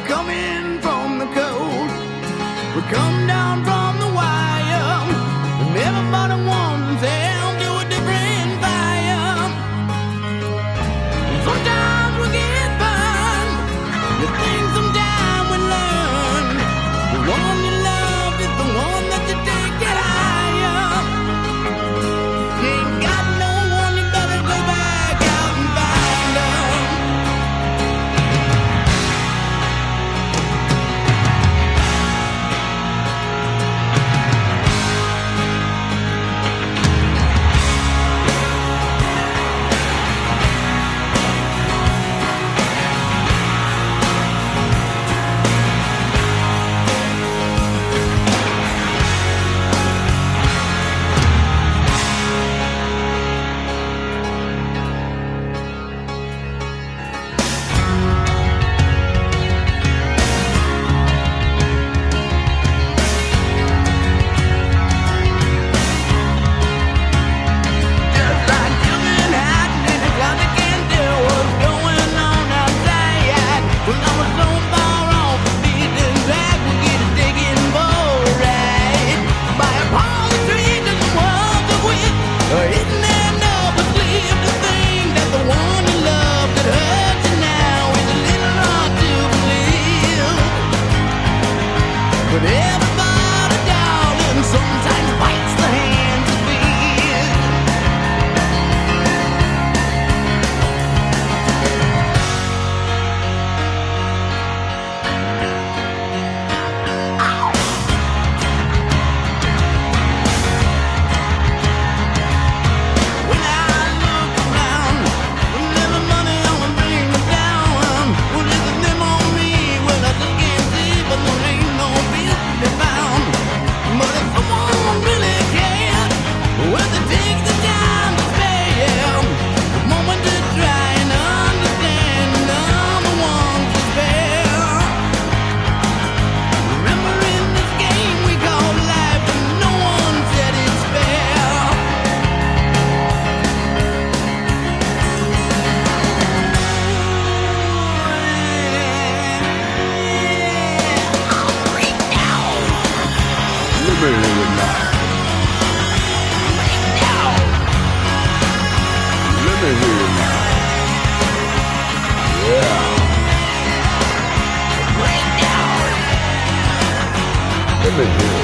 coming from the cold. We come down from the wire, and everybody wants them to a different fire. Sometimes we get burned. You think sometime we learn. The one you love is the one that you take it higher. You ain't got no one, you better go back out and find them. But everybody, darling, sometimes bites the hand that feeds. When I look around, with little money only bring me down. Well, is it them on me? Well, I just can't see, but there ain't no peace to be found. But if someone really cared, well, they take the time to spare the moment to try and understand, and I'm the one to spare. Remember in this game we call life, and no one said it's fair. Let me hear it now. Let me hear it now. Yeah. Let me hear it.